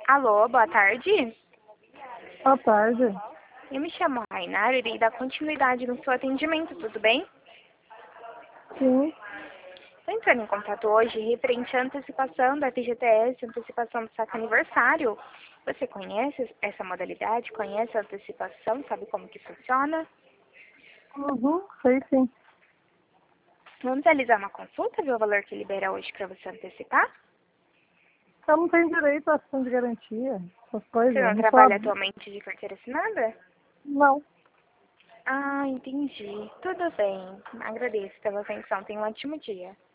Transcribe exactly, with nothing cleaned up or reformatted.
Alô, boa tarde. Boa tarde. Eu me chamo Rainar e irei dar continuidade no seu atendimento, tudo bem? Sim. Estou entrando em contato hoje referente à antecipação da F G T S, antecipação do saque aniversário. Você conhece essa modalidade? Conhece a antecipação? Sabe como que funciona? Uhum, sei sim. Vamos realizar uma consulta, ver o valor que libera hoje para você antecipar? Eu não tenho direito à ação de garantia, essas coisas. Você Eu não não sou trabalha ad- atualmente de carteira assinada? Não. Ah, entendi. Tudo bem. Agradeço pela atenção. Tenha um ótimo dia.